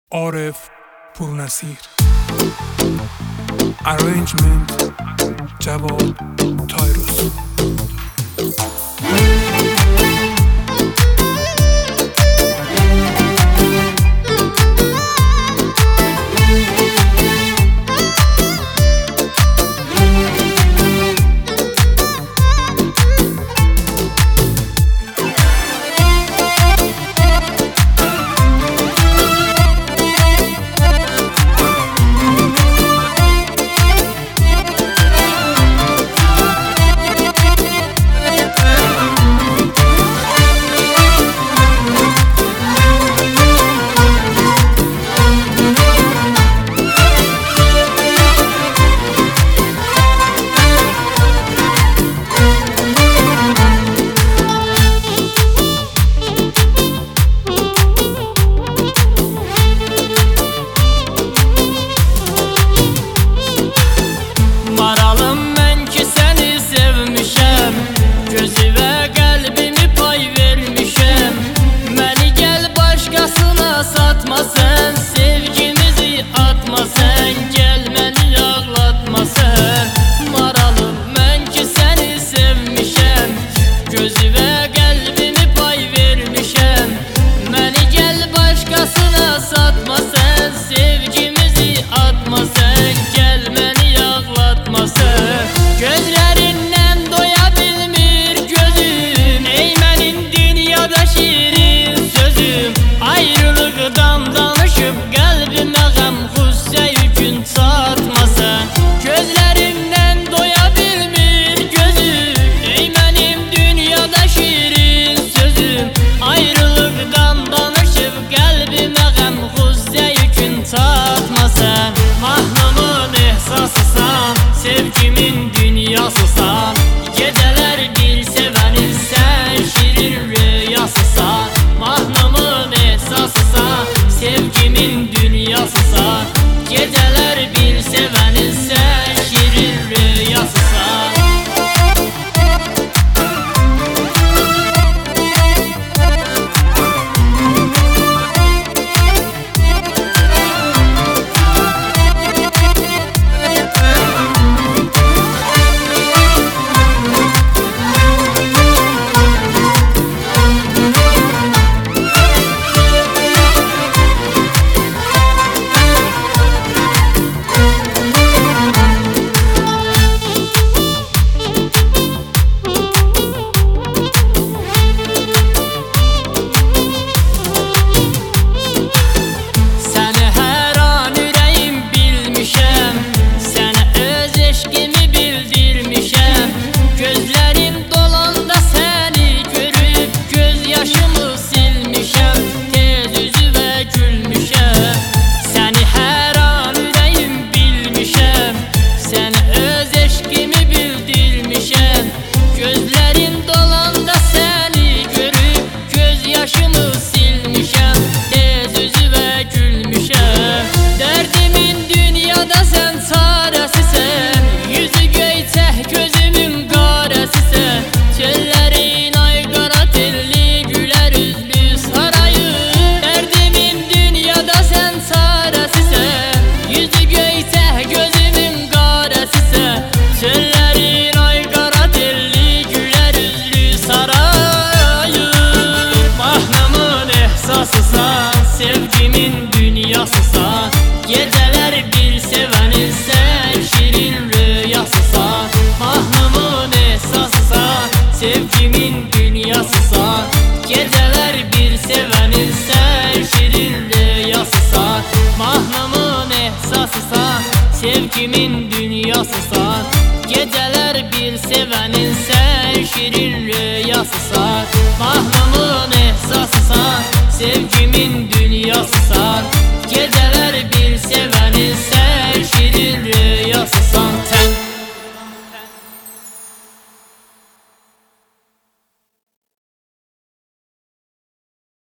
Arif Purnasir. Arrangement Jawad Tyrus. Gözüve kalbimi pay vermişem. Beni gel başkasına satma sen. Sevgimizi atma sen. Gel beni ağlatma sen. Maralım ben ki seni sevmişem. Gözüve kalbimi pay vermişem. Beni gel başkasına satma sen. Sevgimizi atma sen. Gel beni ağlatma sen. Gözlerinden doya ayrılıktan danışıp kalbime gam gusse yükün satma sen. Gözlerimden doya bilmir gözüm, ey benim dünyada şirin sözüm. Ayrılıktan danışıp kalbime gam gusse yükün satma sen. Mahnumun ihsasısan, sevgimin dünyasısan. Geceler bil sevenin sen, şirin rüyasısan. Mahnumun ihsasısan, sevgimin dünyasısan. Geceler bil sevenin sen, şirin rüyasısan. Gözlerin dolanda seni görüp göz yaşımı silmişem. Tez yüzüme gülmüşem. Derdimin dünyada sen çarəsisən. Yüzü göyçək gözümün qarəsisən. Çöllərin ay qara telli gülər üzlü sarayım. Derdimin dünyada sen çarəsisən. Yüzü göyçək gözümün qarəsisən. Çöllərin ay qara telli sevgimin dünyasısan. Geceler bir sevenin sen, şirin rüyasısan. Mahnumun esasısan, sevgimin dünyasısan. Geceler bir sevenin sen, şirin rüyasısan. Mahnumun esasısan, sevgimin dünyasısan. Geceler bir sevenin sen, şirin rüyasısan. Mahnumun esasısan, sevgimin dünyasısan.